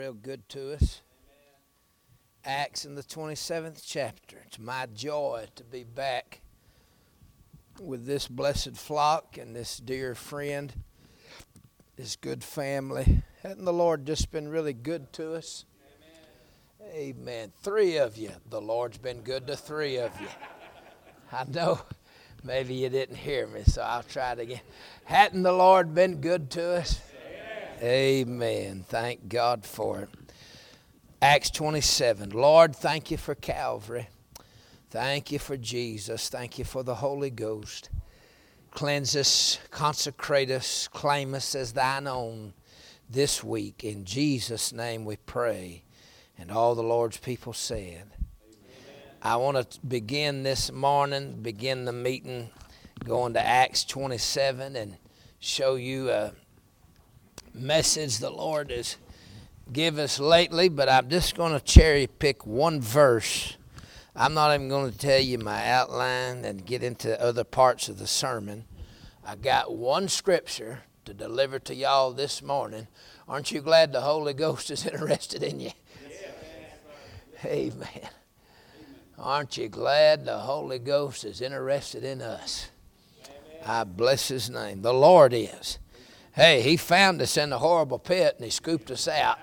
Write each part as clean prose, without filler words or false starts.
Real good to us. Acts in the 27th chapter. It's my joy to be back with this blessed flock and this dear friend, this good family. Hasn't the Lord just been really good to us? Amen. Three of you. The Lord's been good to three of you. I know maybe you didn't hear me, so I'll try it again. Hadn't the Lord been good to us? Amen. Thank God for it. Acts 27. Lord, thank you for Calvary. Thank you for Jesus. Thank you for the Holy Ghost. Cleanse us, consecrate us, claim us as thine own this week. In Jesus' name we pray. And all the Lord's people said. Amen. I want to begin this morning, begin the meeting, going to Acts 27 and show you a message the Lord has given us lately, but I'm just going to cherry pick one verse. I'm not even going to tell you my outline and get into other parts of the sermon. I got one scripture to deliver to y'all this morning. Aren't you glad the Holy Ghost is interested in you? Amen. Aren't you glad the Holy Ghost is interested in us? I bless his name. The Lord is. Hey, he found us in the horrible pit and he scooped us out.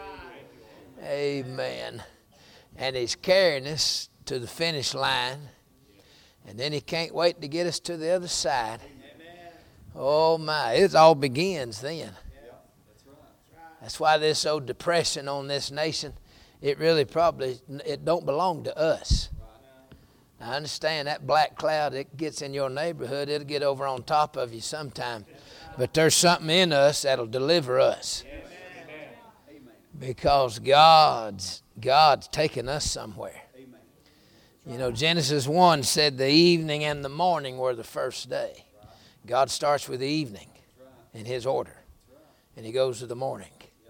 Amen. And he's carrying us to the finish line. And then he can't wait to get us to the other side. Oh my, it all begins then. That's why there's so depression on this nation. It really it don't belong to us. I understand that black cloud, it gets in your neighborhood, it'll get over on top of you sometime. But there's something in us that'll deliver us. Because God's taken us somewhere. You know, Genesis 1 said the evening and the morning were the first day. God starts with the evening in his order. And he goes to the morning.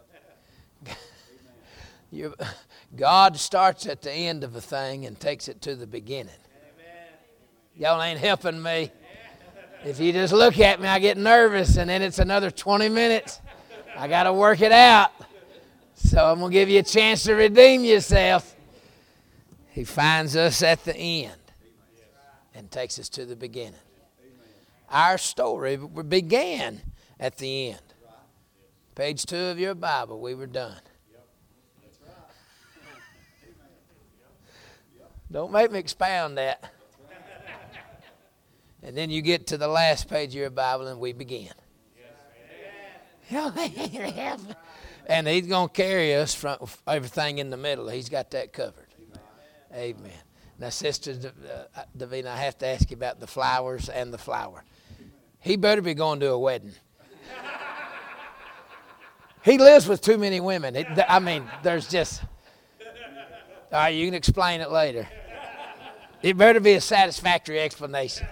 God starts at the end of a thing and takes it to the beginning. Y'all ain't helping me. If you just look at me, I get nervous, and then it's another 20 minutes. I got to work it out. So I'm going to give you a chance to redeem yourself. He finds us at the end and takes us to the beginning. Our story began at the end. Page 2 of your Bible, we were done. Don't make me expound that. And then you get to the last page of your Bible and we begin. And he's going to carry us from everything in the middle. He's got that covered. Amen. Now, Sister Davina, I have to ask you about the flowers and the flower. He better be going to a wedding. He lives with too many women. There's just... All right, you can explain it later. It better be a satisfactory explanation.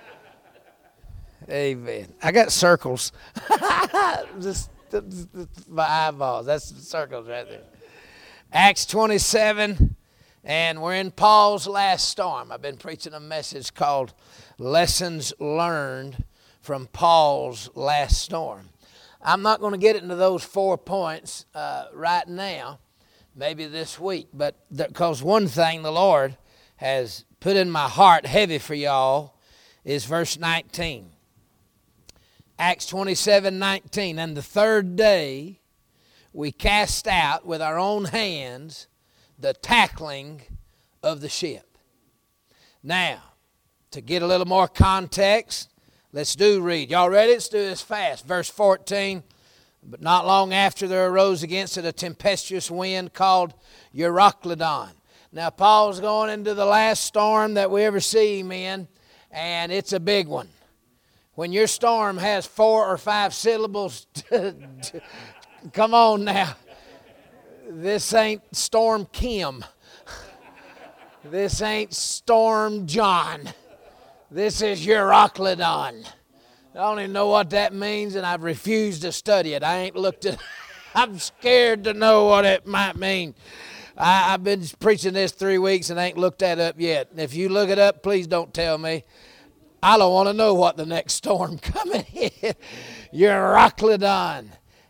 Amen. I got circles. just my eyeballs. That's the circles right there. Acts 27, and we're in Paul's last storm. I've been preaching a message called Lessons Learned from Paul's Last Storm. I'm not going to get into those 4 points right now, maybe this week, but because one thing the Lord has put in my heart heavy for y'all is verse 19. Acts 27:19, and the third day we cast out with our own hands the tackling of the ship. Now, to get a little more context, let's read. Y'all ready? Let's do this fast. Verse 14, but not long after there arose against it a tempestuous wind called Euroclydon. Now, Paul's going into the last storm that we ever see him in, and it's a big one. When your storm has 4 or 5 syllables, come on now. This ain't Storm Kim. This ain't Storm John. This is Euroclydon. I don't even know what that means, and I've refused to study it. I ain't looked at it. I'm scared to know what it might mean. I've been preaching this 3 weeks and ain't looked that up yet. And if you look it up, please don't tell me. I don't want to know what the next storm coming is. Euroclydon.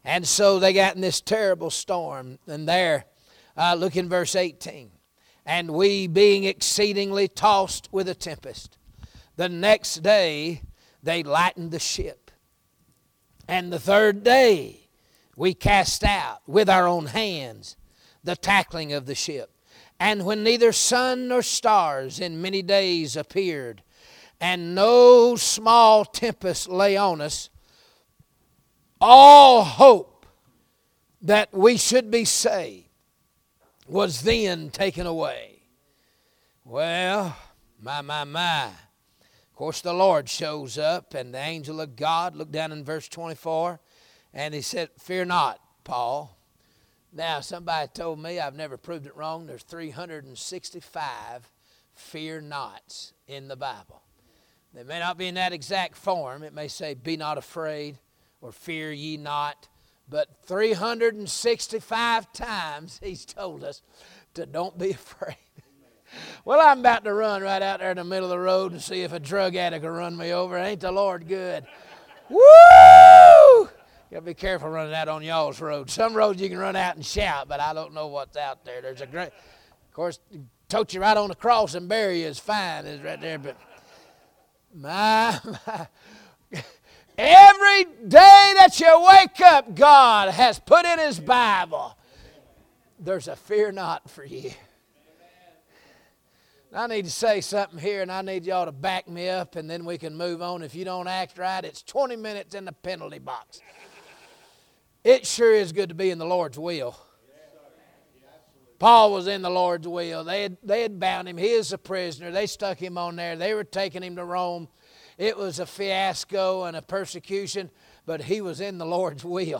And so they got in this terrible storm. And there, look in verse 18. And we being exceedingly tossed with a tempest, the next day they lightened the ship. And the third day we cast out with our own hands the tackling of the ship. And when neither sun nor stars in many days appeared, and no small tempest lay on us, all hope that we should be saved was then taken away. Well, my. Of course, the Lord shows up, and the angel of God, look down in verse 24, and he said, "Fear not, Paul." Now, somebody told me, I've never proved it wrong, there's 365 fear nots in the Bible. They may not be in that exact form. It may say, "Be not afraid," or "Fear ye not." But 365 times he's told us to don't be afraid. Well, I'm about to run right out there in the middle of the road and see if a drug addict will run me over. Ain't the Lord good? Woo! You got to be careful running out on y'all's road. Some roads you can run out and shout, but I don't know what's out there. There's a great, of course, tote you right on the cross and bury you is fine, is right there. But my. Every day that you wake up, God has put in His Bible, there's a fear not for you. I need to say something here, and I need y'all to back me up, and then we can move on. If you don't act right, it's 20 minutes in the penalty box. It sure is good to be in the Lord's will. Paul was in the Lord's will. They had bound him. He is a prisoner. They stuck him on there. They were taking him to Rome. It was a fiasco and a persecution, but he was in the Lord's will.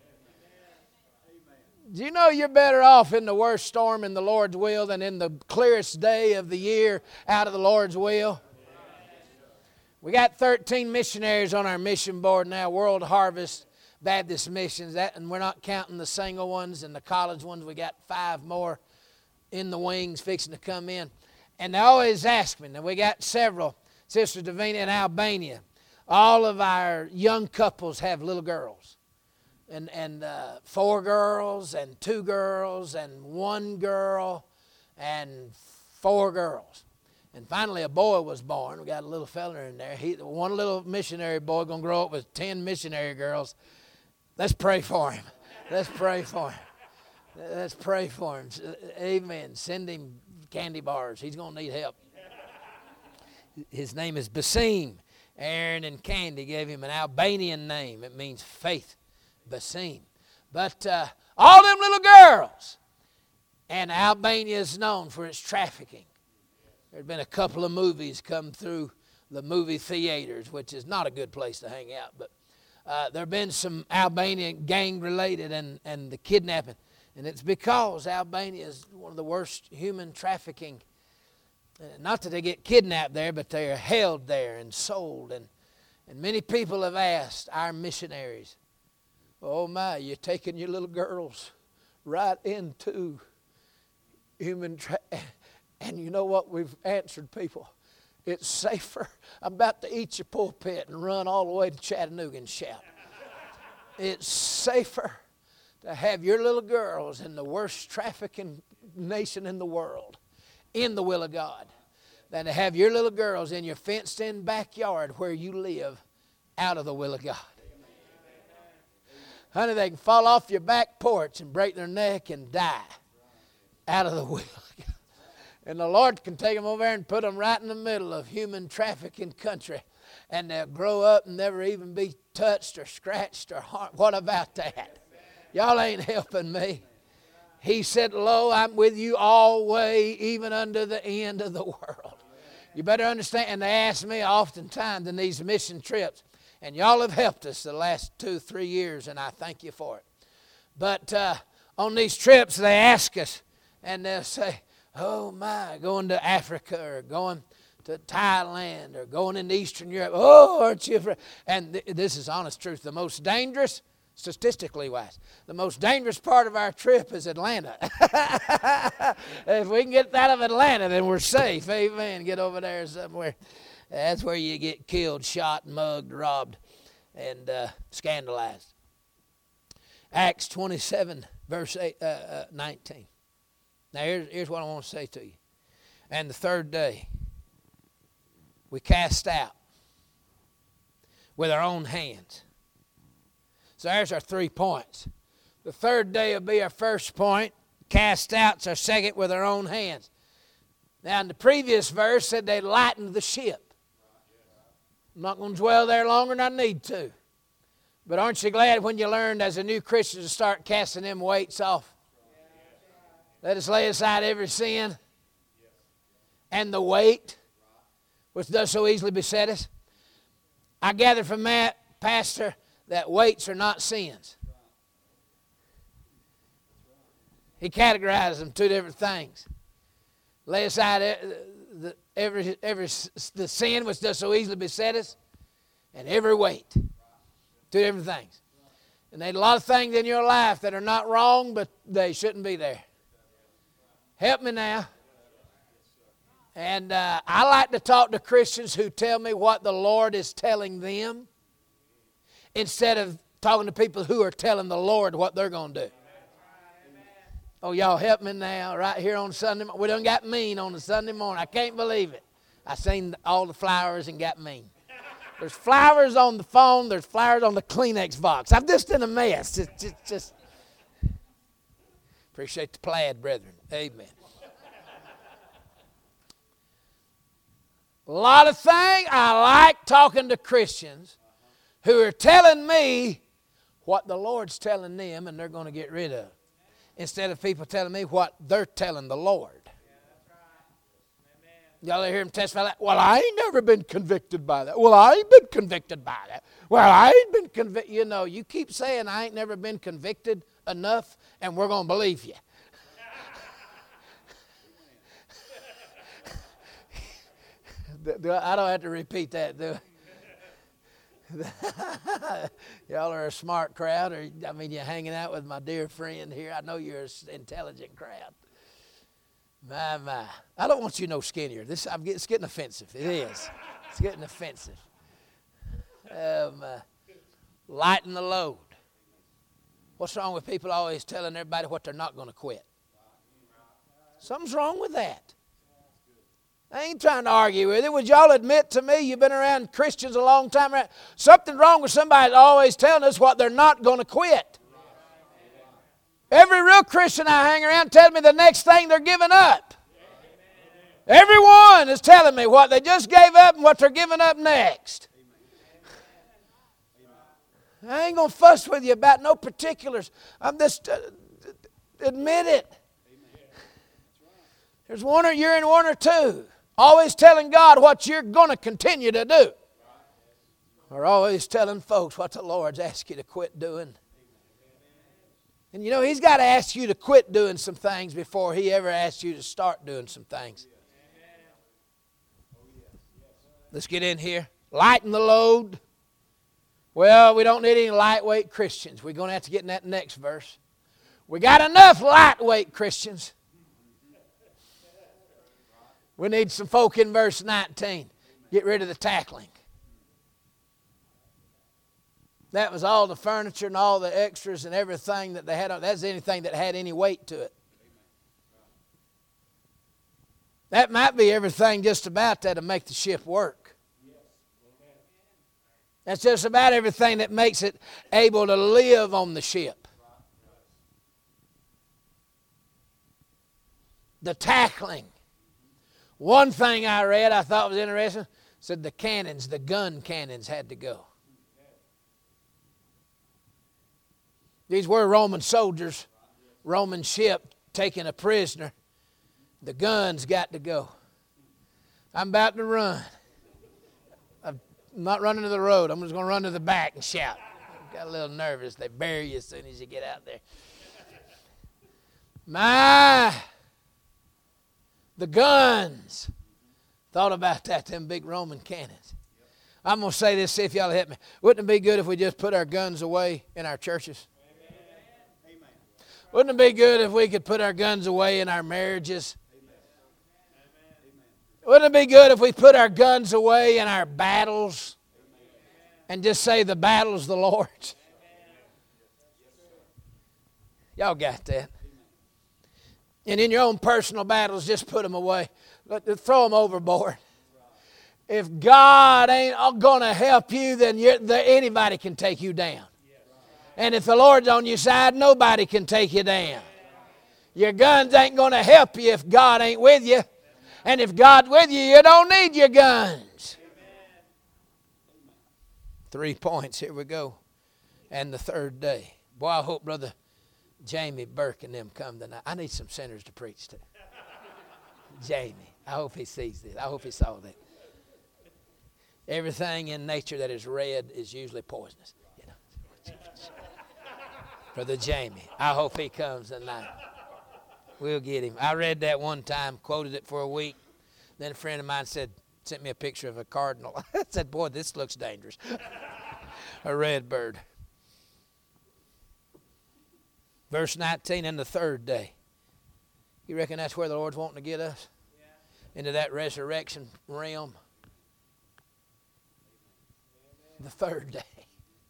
Do you know you're better off in the worst storm in the Lord's will than in the clearest day of the year out of the Lord's will? We got 13 missionaries on our mission board now, World Harvest Baptist Missions, and we're not counting the single ones and the college ones. We got 5 more in the wings fixing to come in. And they always ask me, and we got several, Sister Davina in Albania. All of our young couples have little girls. And 4 girls and 2 girls and 1 girl and 4 girls. And finally a boy was born. We got a little fella in there. One little missionary boy going to grow up with 10 missionary girls. Let's pray for him. Let's pray for him. Let's pray for him. Amen. Send him candy bars. He's going to need help. His name is Basim. Aaron and Candy gave him an Albanian name. It means faith. Basim. But all them little girls. And Albania is known for its trafficking. There's been a couple of movies come through the movie theaters, which is not a good place to hang out. But there have been some Albanian gang-related and the kidnapping. And it's because Albania is one of the worst human trafficking. Not that they get kidnapped there, but they are held there and sold. And many people have asked our missionaries, "Oh my, you're taking your little girls right into human And you know what we've answered people? It's safer. I'm about to eat your pulpit and run all the way to Chattanooga and shout. It's safer to have your little girls in the worst trafficking nation in the world in the will of God than to have your little girls in your fenced-in backyard where you live out of the will of God. Honey, they can fall off your back porch and break their neck and die out of the will of God. And the Lord can take them over there and put them right in the middle of human trafficking country. And they'll grow up and never even be touched or scratched or harmed. What about that? Y'all ain't helping me. He said, "Lo, I'm with you always, even unto the end of the world." You better understand. And they ask me oftentimes in these mission trips, and y'all have helped us the last 2-3 years, and I thank you for it. But on these trips, they ask us, and they'll say, "Oh my, going to Africa or going to Thailand or going into Eastern Europe. Oh, aren't you afraid?" And this is honest truth. The most dangerous, statistically wise, the most dangerous part of our trip is Atlanta. If we can get out of Atlanta, then we're safe. Amen. Get over there somewhere. That's where you get killed, shot, mugged, robbed, and scandalized. Acts 27, verse 19. Now here's what I want to say to you. And the third day, we cast out with our own hands. So there's our 3 points. The third day will be our first point. Cast out's our second, with our own hands. Now in the previous verse said they lightened the ship. I'm not going to dwell there longer than I need to. But aren't you glad when you learned as a new Christian to start casting them weights off? Let us lay aside every sin and the weight which does so easily beset us. I gather from that, Pastor, that weights are not sins. He categorized them 2 different things. Lay aside the sin which does so easily beset us, and every weight. 2 different things. And there's a lot of things in your life that are not wrong, but they shouldn't be there. Help me now. And I like to talk to Christians who tell me what the Lord is telling them instead of talking to people who are telling the Lord what they're going to do. Oh, y'all help me now, right here on Sunday morning. We done got mean on the Sunday morning. I can't believe it. I seen all the flowers and got mean. There's flowers on the phone. There's flowers on the Kleenex box. I'm just in a mess. Just appreciate the plaid, brethren. Amen. A lot of things. I like talking to Christians who are telling me what the Lord's telling them and they're going to get rid of, instead of people telling me what they're telling the Lord. Y'all hear him testify that? Well, I ain't never been convicted by that. Well, I ain't been convicted by that. Well, I ain't been convicted. You know, you keep saying I ain't never been convicted enough, and we're going to believe you. I don't have to repeat that, do I? Y'all are a smart crowd. You're hanging out with my dear friend here. I know you're an intelligent crowd. My. I don't want you no skinnier. It's getting offensive. It is. It's getting offensive. Lighten the load. What's wrong with people always telling everybody what they're not going to quit? Something's wrong with that. I ain't trying to argue with it. Would y'all admit to me, you've been around Christians a long time, something wrong with somebody that's always telling us what they're not going to quit. Every real Christian I hang around tells me the next thing they're giving up. Everyone is telling me what they just gave up and what they're giving up next. I ain't going to fuss with you about no particulars. I'm just, admit it. There's one, or you're in one or two. Always telling God what you're going to continue to do. Or always telling folks what the Lord's asked you to quit doing. And you know, He's got to ask you to quit doing some things before He ever asks you to start doing some things. Let's get in here. Lighten the load. Well, we don't need any lightweight Christians. We're going to have to get in that next verse. We got enough lightweight Christians. We need some folk in verse 19. Get rid of the tackling. That was all the furniture and all the extras and everything that they had. That's anything that had any weight to it. That might be everything just about that to make the ship work. That's just about everything that makes it able to live on the ship. The tackling. One thing I read I thought was interesting, said the cannons, the gun cannons had to go. These were Roman soldiers, Roman ship taking a prisoner. The guns got to go. I'm about to run. I'm not running to the road. I'm just going to run to the back and shout. I got a little nervous. They bury you as soon as you get out there. The guns. Thought about that, them big Roman cannons. I'm going to say this, see if y'all help me. Wouldn't it be good if we just put our guns away in our churches? Amen. Wouldn't it be good if we could put our guns away in our marriages? Amen. Wouldn't it be good if we put our guns away in our battles and just say the battle's the Lord's? Y'all got that? And in your own personal battles, just put them away. Throw them overboard. If God ain't going to help you, then anybody can take you down. And if the Lord's on your side, nobody can take you down. Your guns ain't going to help you if God ain't with you. And if God's with you, you don't need your guns. 3 points. Here we go. And the third day. Boy, I hope Brother Jamie Burke and them come tonight. I need some sinners to preach to. Jamie. I hope he sees this. I hope he saw that. Everything in nature that is red is usually poisonous. You know. Brother Jamie. I hope he comes tonight. We'll get him. I read that one time, quoted it for a week. Then a friend of mine sent me a picture of a cardinal. I said, boy, this looks dangerous. A red bird. Verse 19, and the third day. You reckon that's where the Lord's wanting to get us? Yeah. Into that resurrection realm? The third day.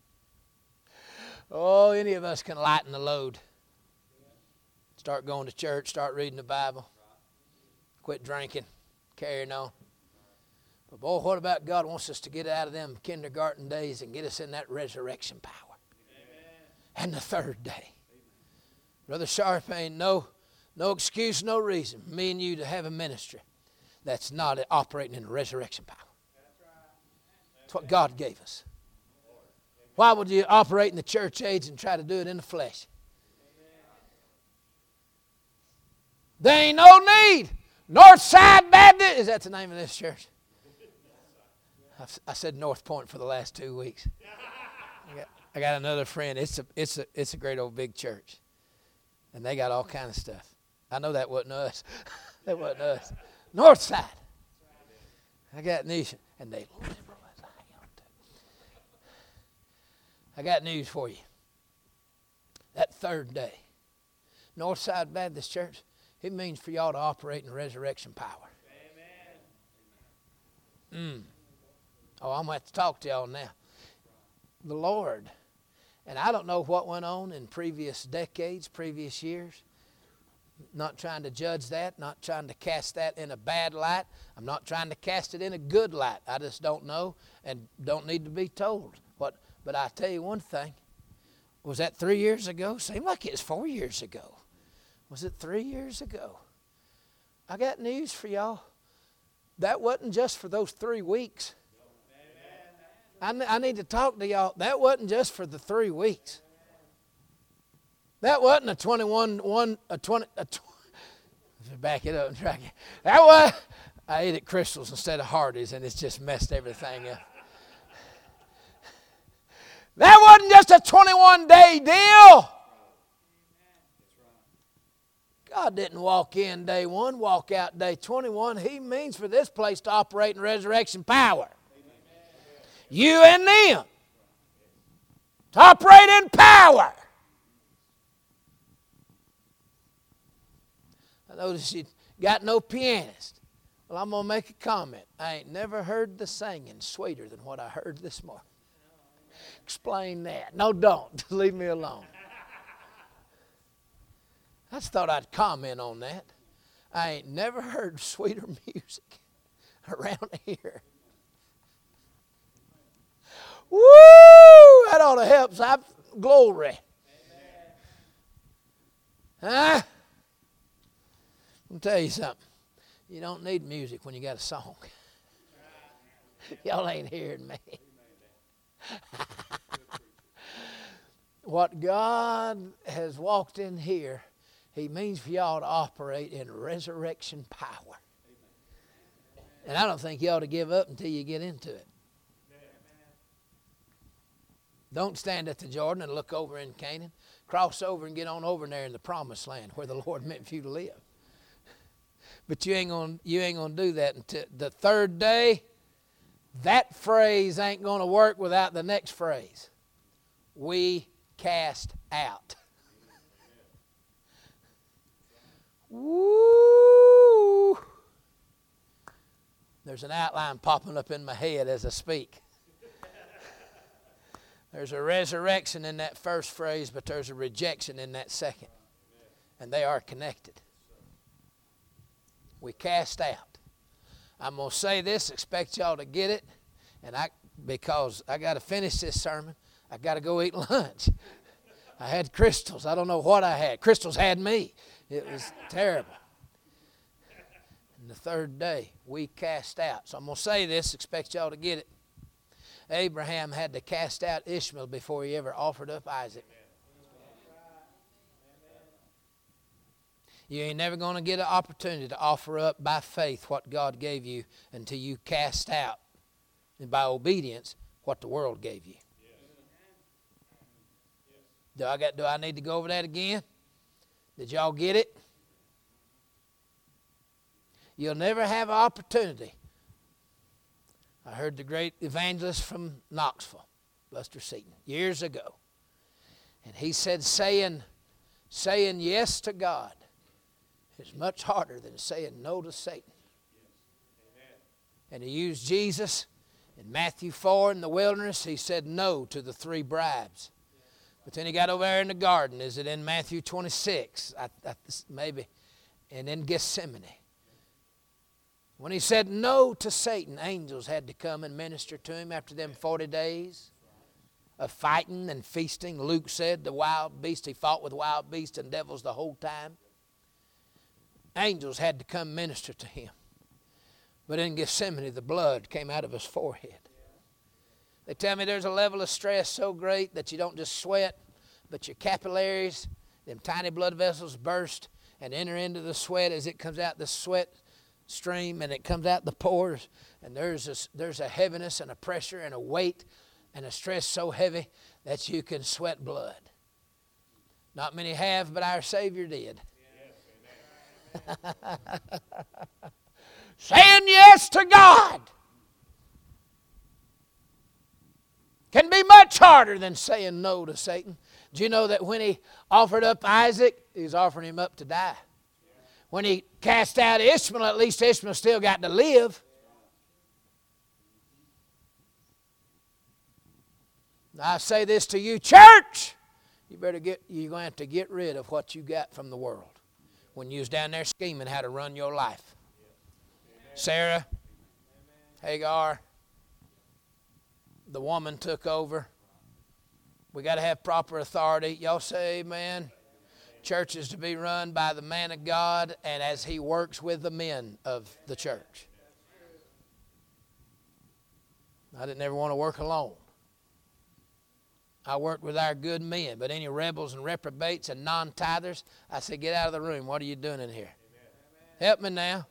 Oh, any of us can lighten the load. Start going to church, start reading the Bible. Quit drinking, carrying on. But boy, what about God wants us to get out of them kindergarten days and get us in that resurrection power? Amen. And the third day. Brother Sharp, ain't no excuse, no reason, me and you to have a ministry that's not operating in the resurrection power. That's what God gave us. Why would you operate in the church age and try to do it in the flesh? There ain't no need. Northside Baptist, is that the name of this church? I said North Point for the last 2 weeks. I got another friend. It's a great old big church. And they got all kind of stuff. I know that wasn't us. That wasn't us. Northside. I got news. And they liberal as I am too. I got news for you. That third day. Northside Baptist Church, it means for y'all to operate in resurrection power. Amen. Oh, I'm going to have to talk to y'all now. The Lord. And I don't know what went on in previous decades, previous years. Not trying to judge that, not trying to cast that in a bad light. I'm not trying to cast it in a good light. I just don't know and don't need to be told. But I tell you one thing. Was that 3 years ago? Seemed like it was 4 years ago. Was it 3 years ago? I got news for y'all. That wasn't just for those 3 weeks. I need to talk to y'all. That wasn't just for the 3 weeks. That wasn't a 21, back it up and try again. That was, I ate at Crystal's instead of Hardee's and it's just messed everything up. That wasn't just a 21-day deal. God didn't walk in day 1, walk out day 21. He means for this place to operate in resurrection power. You and them. To operate in power. I noticed you got no pianist. Well, I'm going to make a comment. I ain't never heard the singing sweeter than what I heard this morning. Explain that. No, don't. Leave me alone. I just thought I'd comment on that. I ain't never heard sweeter music around here. Woo! That ought to help. Glory. Huh? I'll tell you something. You don't need music when you got a song. Y'all ain't hearing me. What God has walked in here, He means for y'all to operate in resurrection power. And I don't think you ought to give up until you get into it. Don't stand at the Jordan and look over in Canaan. Cross over and get on over there in the promised land where the Lord meant for you to live. But you ain't gonna do that until the third day. That phrase ain't going to work without the next phrase. We cast out. Woo! There's an outline popping up in my head as I speak. There's a resurrection in that first phrase, but there's a rejection in that second. And they are connected. We cast out. I'm going to say this, expect y'all to get it. And because I got to finish this sermon, I got to go eat lunch. I had crystals. I don't know what I had. Crystals had me. It was terrible. And the third day, we cast out. So I'm going to say this, expect y'all to get it. Abraham had to cast out Ishmael before he ever offered up Isaac. You ain't never going to get an opportunity to offer up by faith what God gave you until you cast out, and by obedience, what the world gave you. Do I need to go over that again? Did y'all get it? You'll never have an opportunity. I heard the great evangelist from Knoxville, Buster Seaton, years ago. And he said saying yes to God is much harder than saying no to Satan. And he used Jesus in Matthew 4 in the wilderness. He said no to the 3 bribes. But then he got over there in the garden. Is it in Matthew 26? Maybe. And in Gethsemane. When he said no to Satan, angels had to come and minister to him after them 40 days of fighting and feasting. Luke said the wild beast, he fought with wild beasts and devils the whole time. Angels had to come minister to him. But in Gethsemane, the blood came out of his forehead. They tell me there's a level of stress so great that you don't just sweat, but your capillaries, them tiny blood vessels burst and enter into the sweat as it comes out the sweat stream, and it comes out the pores, and there's a heaviness and a pressure and a weight and a stress so heavy that you can sweat blood. Not many have, but our Savior did. Saying yes to God can be much harder than saying no to Satan. Do you know that when he offered up Isaac, he was offering him up to die? When he cast out Ishmael, at least Ishmael still got to live. Now I say this to you, church. You're going to have to get rid of what you got from the world when you was down there scheming how to run your life. Sarah, Hagar, the woman took over. We got to have proper authority. Y'all say amen. Church is to be run by the man of God and as he works with the men of the church. I didn't ever want to work alone. I worked with our good men, but any rebels and reprobates and non-tithers, I said, get out of the room. What are you doing in here? Help me now.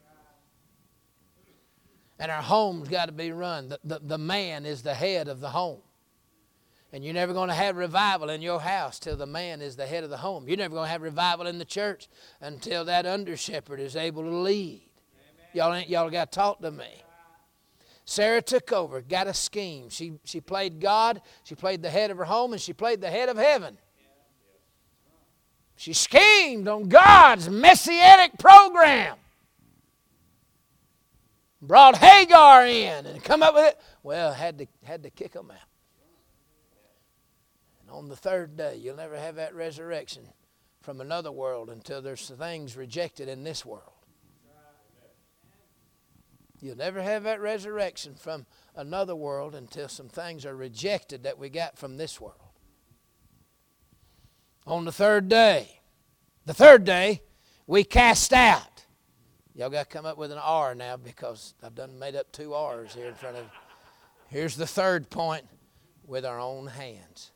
And our home's got to be run. The man is the head of the home. And you're never going to have revival in your house till the man is the head of the home. You're never going to have revival in the church until that under-shepherd is able to lead. Y'all got to talk to me. Sarah took over, got a scheme. She played God, she played the head of her home, and she played the head of heaven. She schemed on God's messianic program. Brought Hagar in and come up with it. Well, had to kick them out. On the third day, you'll never have that resurrection from another world until there's things rejected in this world. You'll never have that resurrection from another world until some things are rejected that we got from this world. On the third day, we cast out. Y'all got to come up with an R now because I've done made up 2 R's here in front of you. Here's the third point, with our own hands.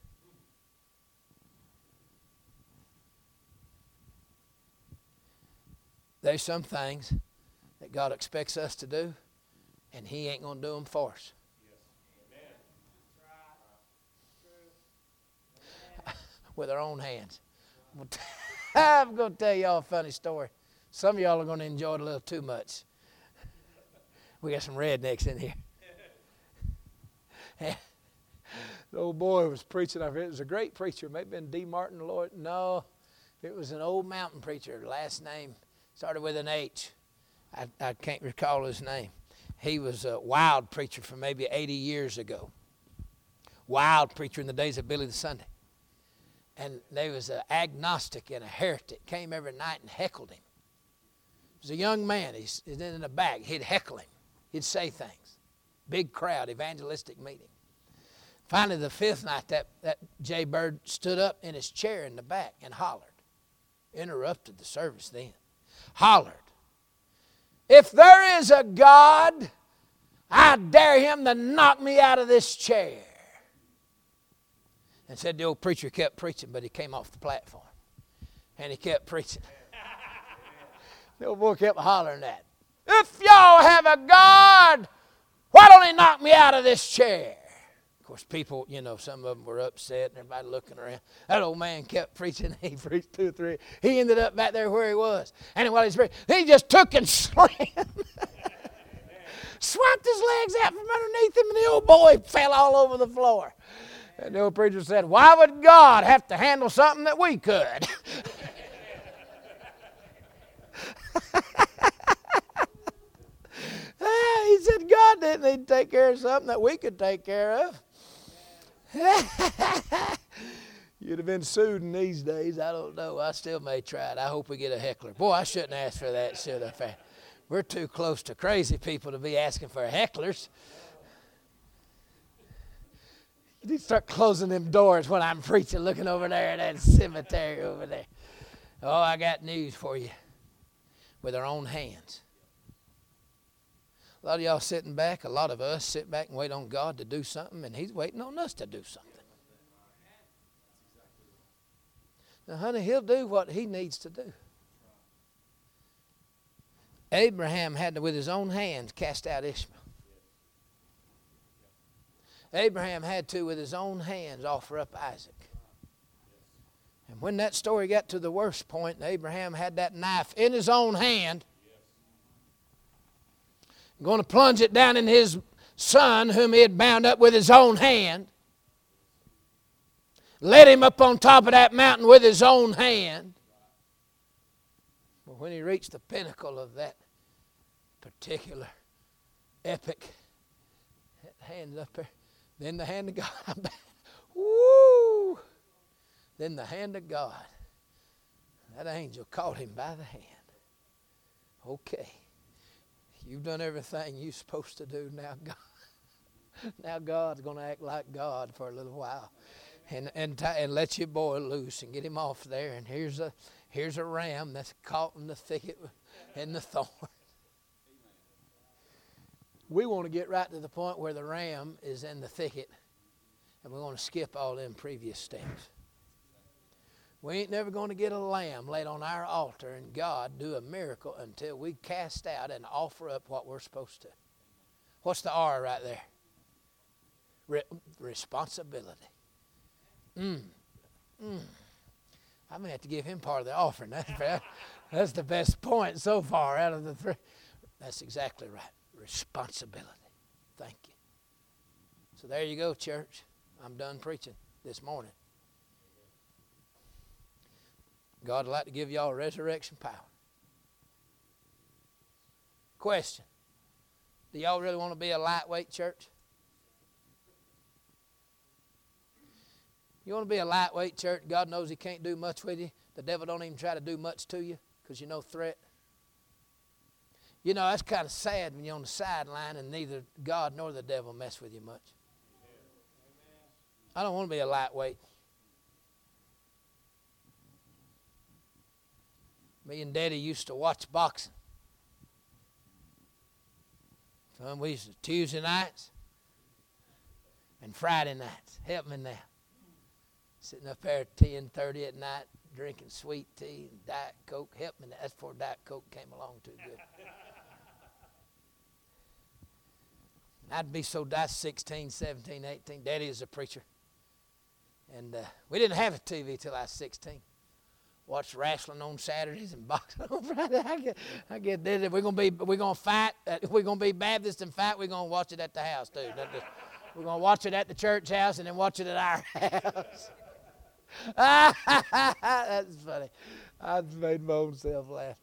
There's some things that God expects us to do, and He ain't going to do them for us. With our own hands. I'm going to tell y'all a funny story. Some of y'all are going to enjoy it a little too much. We got some rednecks in here. The old boy was preaching. It was a great preacher. Maybe been D. Martin Lloyd. No, it was an old mountain preacher. Last name started with an H. I can't recall his name. He was a wild preacher from maybe 80 years ago. wild preacher in the days of Billy the Sunday. And there was an agnostic and a heretic came every night and heckled him. He was a young man. He's in the back. He'd heckle him. He'd say things. Big crowd, evangelistic meeting. Finally, the fifth night, that Jay Bird stood up in his chair in the back and hollered. Interrupted the service then. Hollered. If there is a God, I dare him to knock me out of this chair. And said the old preacher kept preaching, but he came off the platform. And he kept preaching. The old boy kept hollering that. If y'all have a God, why don't he knock me out of this chair? Of course, people, some of them were upset and everybody looking around. That old man kept preaching. He preached 2 or 3. He ended up back there where he was. And while he's preaching, he just took and slammed. Swiped his legs out from underneath him, and the old boy fell all over the floor. And the old preacher said, why would God have to handle something that we could? He said God didn't need to take care of something that we could take care of. You'd have been sued in these days. I don't know. I still may try it. I hope we get a heckler. Boy, I shouldn't ask for that, should I? We're too close to crazy people to be asking for hecklers. You need to start closing them doors when I'm preaching, looking over there at that cemetery over there. Oh, I got news for you. With our own hands. A lot of y'all sitting back, a lot of us sit back and wait on God to do something, and he's waiting on us to do something. Now, honey, he'll do what he needs to do. Abraham had to, with his own hands, cast out Ishmael. Abraham had to, with his own hands, offer up Isaac. And when that story got to the worst point, and Abraham had that knife in his own hand, going to plunge it down in his son, whom he had bound up with his own hand, led him up on top of that mountain with his own hand. But when he reached the pinnacle of that particular epic, hands up there, then the hand of God. Woo! Then the hand of God. That angel caught him by the hand. Okay. You've done everything you're supposed to do. Now God's going to act like God for a little while. And let your boy loose and get him off there. And here's a ram that's caught in the thicket in the thorn. We want to get right to the point where the ram is in the thicket, and we want to skip all them previous steps. We ain't never going to get a lamb laid on our altar and God do a miracle until we cast out and offer up what we're supposed to. What's the R right there? Responsibility. I'm going to have to give him part of the offering. That's the best point so far out of the 3. That's exactly right. Responsibility. Thank you. So there you go, church. I'm done preaching this morning. God would like to give y'all resurrection power. Question. Do y'all really want to be a lightweight church? You want to be a lightweight church? God knows he can't do much with you. The devil don't even try to do much to you because you're no threat. That's kind of sad when you're on the sideline and neither God nor the devil mess with you much. I don't want to be a lightweight. Me and Daddy used to watch boxing. We used to Tuesday nights and Friday nights. Help me now. Sitting up there at 10:30 at night, drinking sweet tea and Diet Coke. Help me now. That's before Diet Coke came along too good. I'd be so that's 16, 17, 18. Daddy is a preacher. And we didn't have a TV till I was 16. Watched wrestling on Saturdays and boxing on Friday. I get that. If we're gonna fight. If we're gonna be Baptist and fight, we're gonna watch it at the house too. We're gonna watch it at the church house and then watch it at our house. That's funny. I made my own self laugh.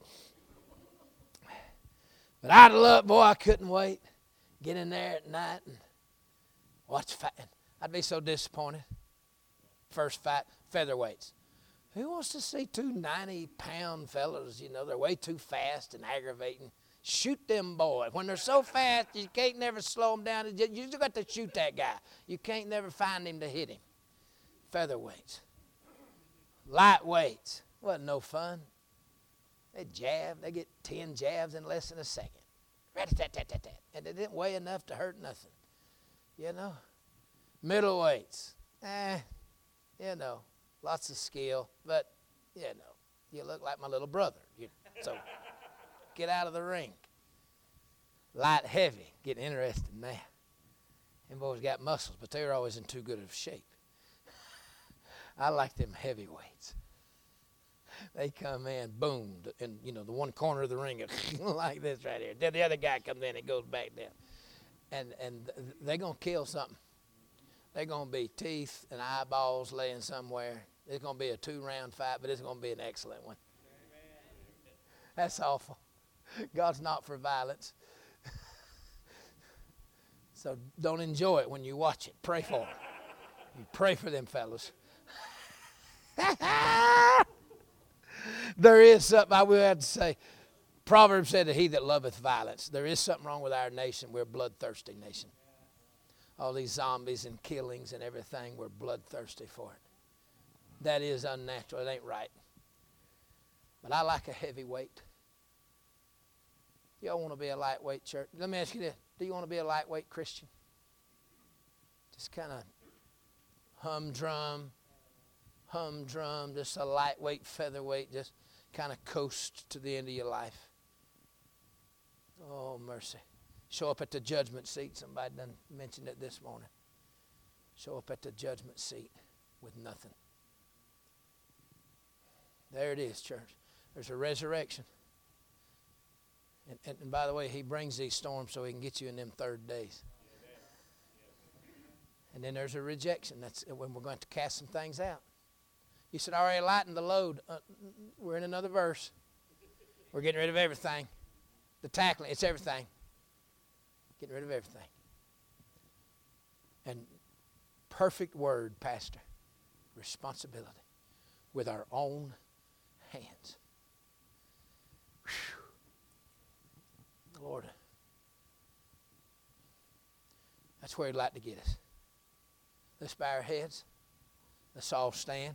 But I couldn't wait. Get in there at night and watch fight. I'd be so disappointed. First fight, featherweights. Who wants to see two 90-pound fellas? You know, they're way too fast and aggravating. Shoot them boys. When they're so fast, you can't never slow them down. You just got to shoot that guy. You can't never find him to hit him. Featherweights. Lightweights. Wasn't no fun. They jab. They get 10 jabs in less than a second. Rat-a-tat-tat-tat-tat. And they didn't weigh enough to hurt nothing. You know. Middleweights. You know. Lots of skill. But, you know, you look like my little brother. So get out of the ring. Light heavy. Getting interested now. Them boys got muscles, but they were always in too good of shape. I like them heavyweights. They come in, boom, and you know the one corner of the ring like this right here. Then the other guy comes in and goes back down, and they're gonna kill something. They're gonna be teeth and eyeballs laying somewhere. It's gonna be a 2-round fight, but it's gonna be an excellent one. That's awful. God's not for violence, so don't enjoy it when you watch it. Pray for it. You pray for them fellas. There is something I will have to say. Proverbs said that he that loveth violence. There is something wrong with our nation. We're a bloodthirsty nation. All these zombies and killings and everything, we're bloodthirsty for it. That is unnatural. It ain't right. But I like a heavyweight. Y'all want to be a lightweight church? Let me ask you this. Do you want to be a lightweight Christian? Just kind of humdrum, just a lightweight, featherweight, just kind of coast to the end of your life. Oh, mercy. Show up at the judgment seat. Somebody done mentioned it this morning. Show up at the judgment seat with nothing. There it is, church. There's a resurrection. And by the way, he brings these storms so he can get you in them third days. And then there's a rejection. That's when we're going to cast some things out. You said, I already lightened the load. We're in another verse. We're getting rid of everything. The tackling, it's everything. Getting rid of everything. And perfect word, Pastor. Responsibility. With our own hands. Whew. Lord. That's where he'd like to get us. Let's bow our heads. Let's all stand.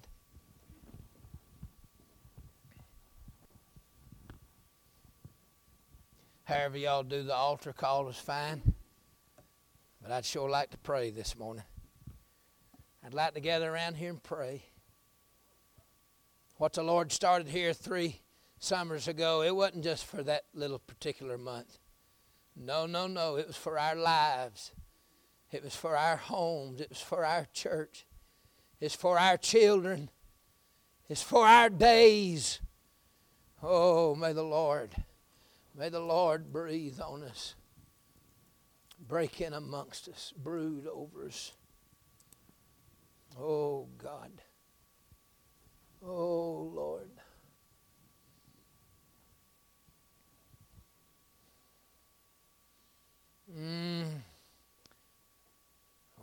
However y'all do the altar call is fine. But I'd sure like to pray this morning. I'd like to gather around here and pray. What the Lord started here 3 summers ago, it wasn't just for that little particular month. No. It was for our lives. It was for our homes. It was for our church. It's for our children. It's for our days. Oh, may the Lord breathe on us. Break in amongst us. Brood over us. Oh, God. Oh, Lord.